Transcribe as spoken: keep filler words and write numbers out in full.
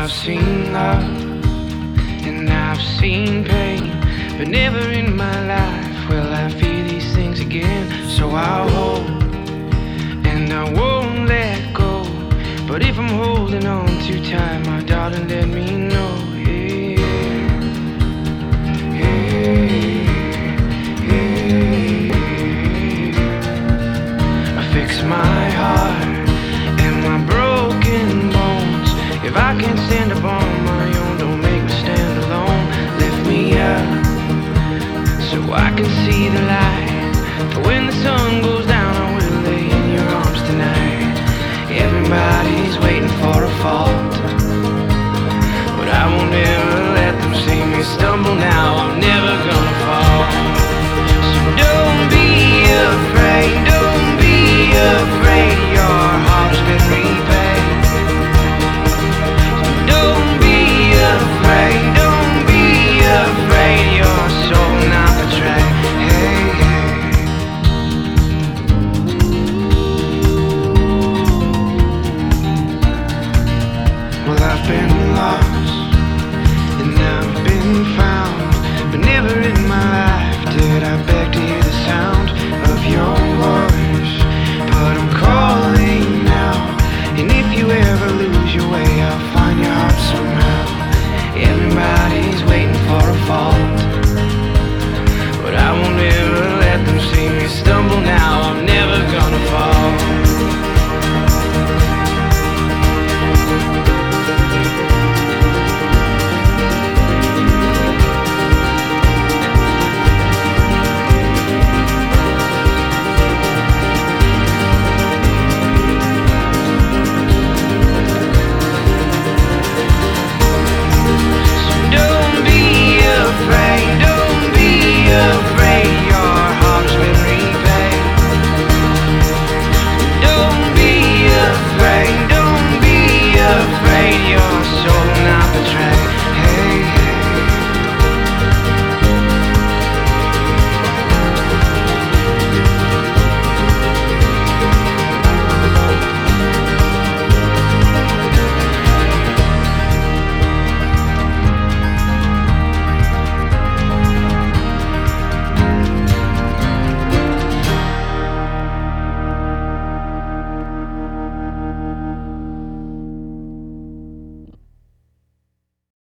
I've seen love and I've seen pain, but never in my life will I feel these things again. So I'll hold and I won't let go, but if I'm holding on too tight, my darling, let me